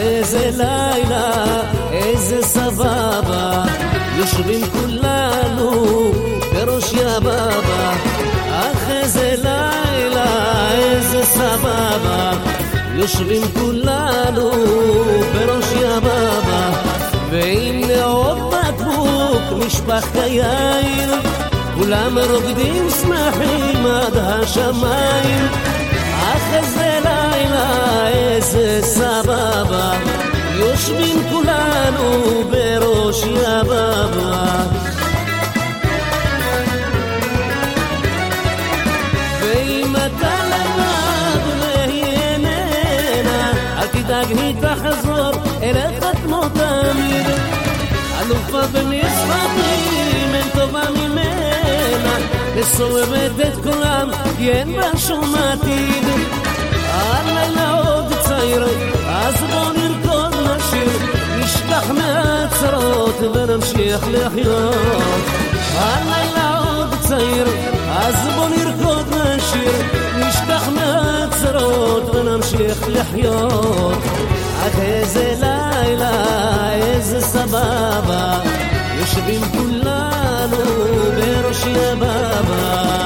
איזה לילה, איזה סבבה, יושבים כולנו בראש יבבה. איזה לילה, איזה סבבה, יושבים כולנו בראש יבבה. והנה עוד בקבוק נשפך כיין, כולם רוקדים שמחים עד השמיים. איזה לילה, איזה סבבה, יושבים כולנו בראש יבבה. ואם אתה לבד והיא איננה, אל תדאג היא תחזור אליך כמו תמיד. אלופה במשחקים, אין טובה ממנה, מסובבת את כולם, כי אין בה שום עתיד. הלילה עוד צעיר, אז בוא נרקוד נשיר, נשכח מהצרות ונמשיך לחיות. הלילה עוד צעיר, אז בוא נרקוד נשיר, נשכח מהצרות ונמשיך לחיות. איזה לילה, איזה סבבה, יושבים כולנו בראש יבבה.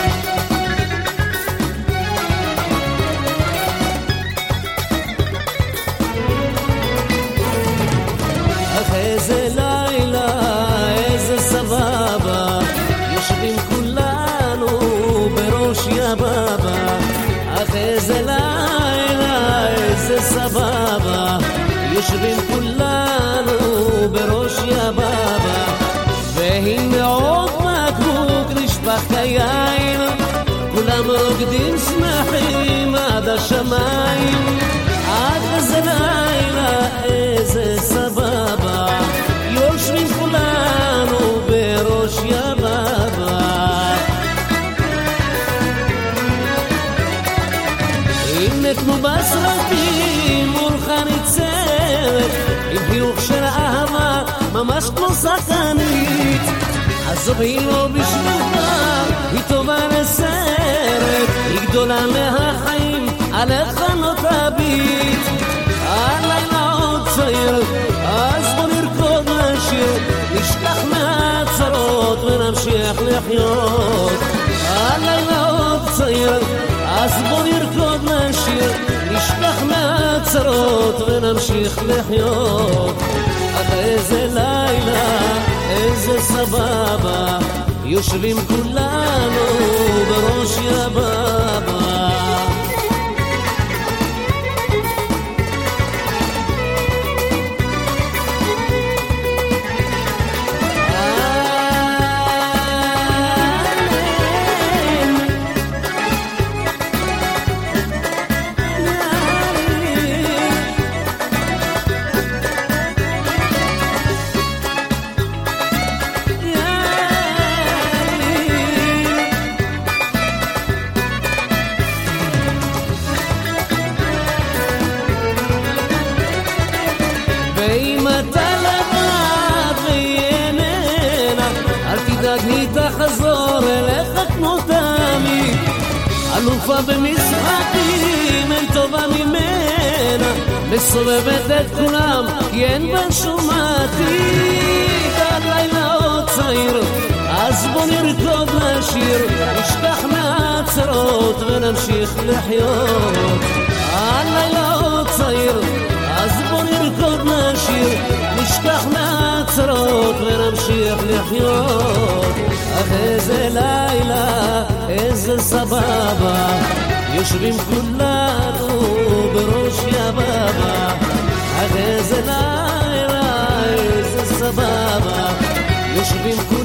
איזה לילה, איזה סבבה, יושבים כולנו בראש יבבה. איזה לילה, איזה סבבה, יושבים כולנו בראש יבבה. והנה עוד בקבוק נשפך כיין, כולם רוקדים שמחים עד השמיים. איזה לילה, איזה סבבה, יושבים כולנו בראש יבבה. הנה כמו בסרטים מולך ניצרת, עם חיוך של אהבה ממש כמו שחקנית. עזוב היא לא בשבילך, היא טובה לסרט, היא גדולה מהחיים, עליך לא תביט. הלילה עוד צעיר, אז בוא נרקוד נשיר, נשכח מהצרות ונמשיך לחיות. הלילה עוד צעיר, אז בוא נרקוד נשיר, נשכח מהצרות ונמשיך לחיות. איזה לילה, איזה סבבה, יושבים כולנו בראש יבבה. ואם אתה לבד והיא איננה, אל תדאג היא תחזור אליך כמו תמיד. אלופה במשחקים, אין טובה ממנה, מסובבת את כולם, כי אין בה שום עתיד. הלילה עוד צעיר, אז בוא נרקוד נשיר, נשכח מהצרות ונמשיך לחיות. הלילה עוד צעיר, אז בוא נרקוד נשיר, נשכח מהצרות ונמשיך לחיות. איזה לילה, איזה סבבה, יושבים כולנו בראש יבבה. איזה לילה, איזה סבבה, יושבים כולנו